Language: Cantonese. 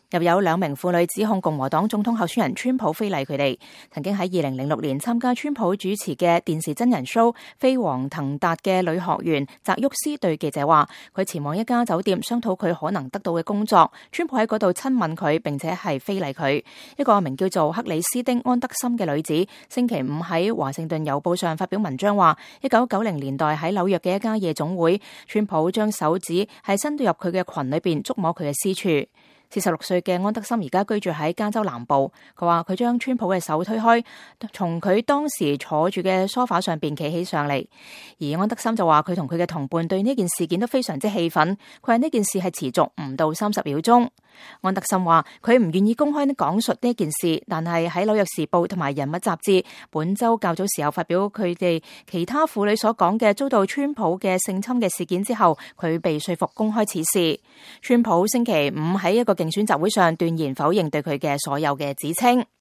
又有2名婦女指控共和黨總統候選人川普非禮佢哋。曾經喺2006年參加川普主持嘅電視真人 show《飛黃騰達》嘅女學員澤沃斯對記者話，佢前往一家酒店商討佢可能得到嘅工作，川普喺嗰度親吻佢，並且係非禮佢。一個名叫做克里斯汀安德森嘅女子星期五喺華盛頓郵報上發表文章話，1990年代喺紐約嘅一家夜總會，川普將手指係伸到入佢嘅裙裏邊觸摸佢嘅私處。46歲嘅安德森而家居住喺加州南部。佢話佢將川普嘅手推開，從佢當時坐住嘅梳化上邊企起上嚟。而安德森就話佢同佢嘅同伴對呢件事件都非常之氣憤。佢話呢件事係持續唔到30秒鐘。安德森話佢唔願意公開講述呢件事，但係喺紐約時報同埋人物雜誌本周較早時候發表佢哋其他婦女所講嘅遭到川普嘅性侵嘅事件之後，佢被說服公開此事。川普星期五喺一個競選集會上斷言否認對佢嘅所有嘅指稱。